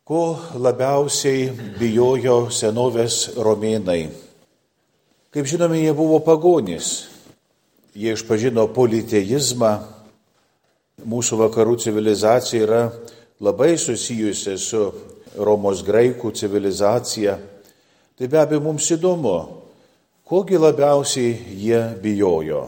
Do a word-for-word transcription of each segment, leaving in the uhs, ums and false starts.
Ko labiausiai bijojo senovės romėnai? Kaip žinome, jie buvo pagonys. Jie išpažino politeizmą. Mūsų vakarų civilizacija yra labai susijusi su Romos graikų civilizacija. Tai be abejo mums įdomu, kogi labiausiai jie bijojo.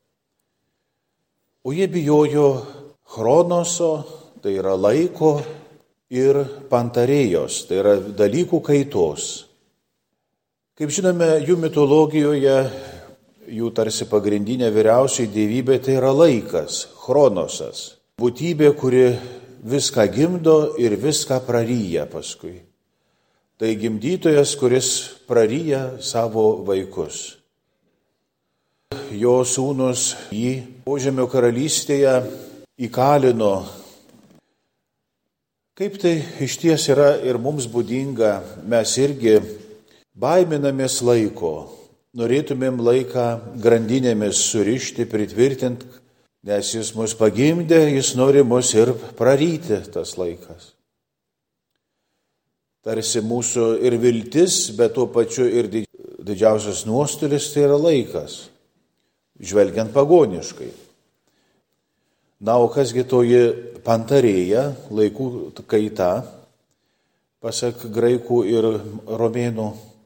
O jie bijojo chronoso, tai yra laiko, ir pantarėjos, tai yra dalykų kaitos. Kaip žinome, jų mitologijoje, jų tarsi pagrindinė vyriausioji dievybė tai yra laikas, chronosas. Būtybė, kuri viską gimdo ir viską praryja paskui. Tai gimdytojas, kuris praryja savo vaikus. Jo sūnus jį Požemio karalystėje įkalino. Kaip tai iš ties yra ir mums būdinga, mes irgi baiminamės laiko, norėtumėm laiką grandinėmis surišti, pritvirtinti, nes jis mus pagimdė, jis nori mus ir praryti tas laikas. Tarsi mūsų ir viltis, bet tuo pačiu ir didžiausias nuostolis tai yra laikas, žvelgiant pagoniškai. Na, o kasgi toji pantarėja, laikų kaita, pasak graikų ir romėnų?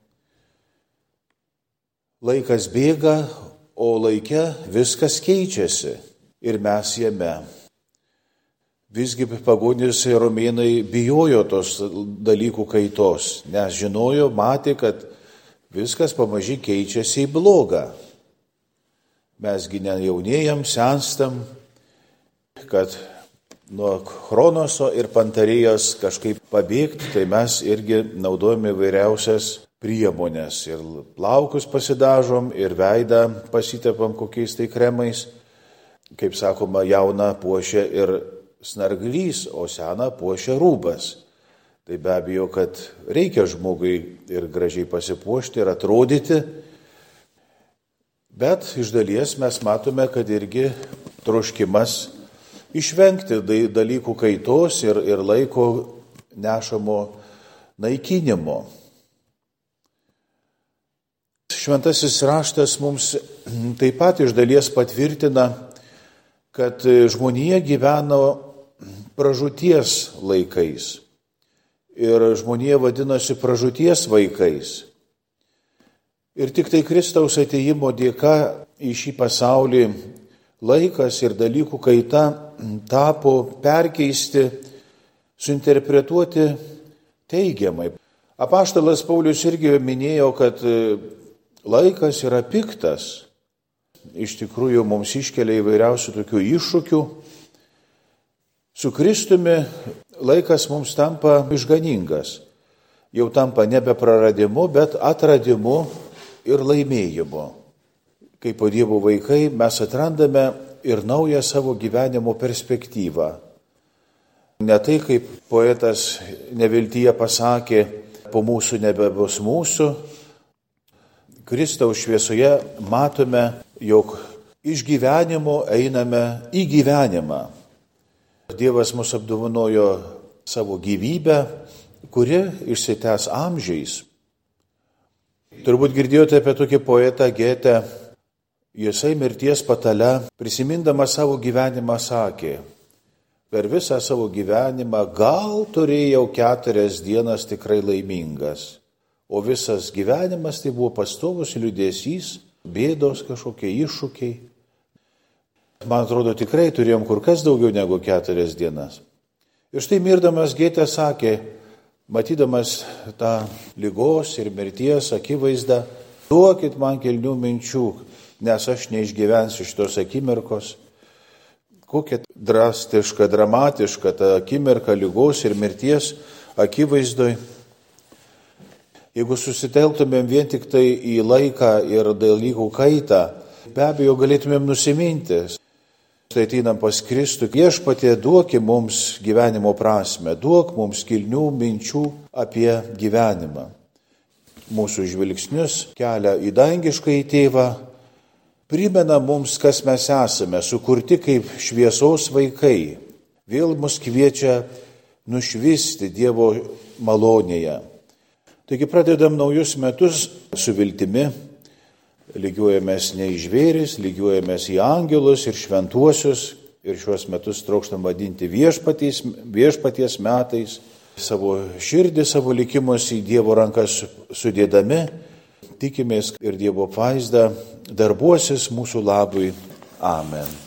Laikas bėga, o laike viskas keičiasi ir mes jame. Visgi pagonys ir romėnai bijojo tos dalykų kaitos, nes žinojo, matė, kad viskas pamaži keičiasi į blogą. Mesgi nejaunėjam, senstam, kad nuo chronoso ir pantarėjos kažkaip pabėgti, tai mes irgi naudojame vairiausias priemonės. Ir plaukus pasidažom, ir veidą pasitepam kokiais tai kremais. Kaip sakoma, jauną puošia ir snarglys, o seną puošia rūbas. Tai be abejo, kad reikia žmogui ir gražiai pasipuošti ir atrodyti. Bet iš dalies mes matome, kad irgi troškimas išvengti dalykų kaitos ir, ir laiko nešamo naikinimo. Šventasis raštas mums taip pat iš dalies patvirtina, kad žmonija gyveno pražūties laikais. Ir žmonija vadinosi pražūties vaikais. Ir tik tai Kristaus atėjimo dėka į šį pasaulį laikas ir dalykų kaita tapo perkeisti, suinterpretuoti teigiamai. Apaštalas Paulius irgi minėjo, kad laikas yra piktas. Iš tikrųjų mums iškelia įvairiausių tokių iššūkių. Su Kristumi laikas mums tampa išganingas. Jau tampa nebe praradimu, bet atradimu ir laimėjimu. Kaip po Dievo vaikai mes atrandame ir naują savo gyvenimo perspektyvą. Ne tai, kaip poetas neviltyje pasakė, po mūsų nebebus mūsų. Kristaus šviesoje matome, jog iš gyvenimo einame į gyvenimą. Dievas mus apdovanojo savo gyvybę, kuri išsitęs amžiais. Turbūt girdėjote apie tokį poetą Getę. Jisai mirties patale, prisimindamas savo gyvenimą, sakė, per visą savo gyvenimą gal turėjau keturias dienas tikrai laimingas, o visas gyvenimas tai buvo pastovus liūdesys, bėdos kažkokie iššūkiai. Man atrodo, tikrai turėjom kur kas daugiau negu keturias dienas. Ir štai mirdamas Getė sakė, matydamas tą ligos ir mirties akivaizdą, duokit man kilnių minčių, nes aš neišgyvensiu šitos akimirkos. Kokia drastiška, dramatiška ta akimirka ligos ir mirties akivaizdoj. Jeigu susitelktumėm vien tik tai į laiką ir dalykų kaitą, be abejo galėtumėm nusiminti. Tai ateinam pas Kristų, Viešpatie, duoki mums gyvenimo prasmę, duok mums kilnių minčių apie gyvenimą. Mūsų žvilgsnius kelia į dangišką į tėvą, primena mums, kas mes esame, sukurti kaip šviesos vaikai. Vėl mus kviečia nušvisti Dievo malonėje. Taigi pradedam naujus metus su viltimi, lygiuojamės ne į žvėris, lygiuojamės į angelus ir šventuosius ir šiuos metus trokštam vadinti viešpaties, viešpaties metais, savo širdį, savo likimus į Dievo rankas sudėdami, tikimės ir Dievo apvaizda darbuosis mūsų labui. Amen.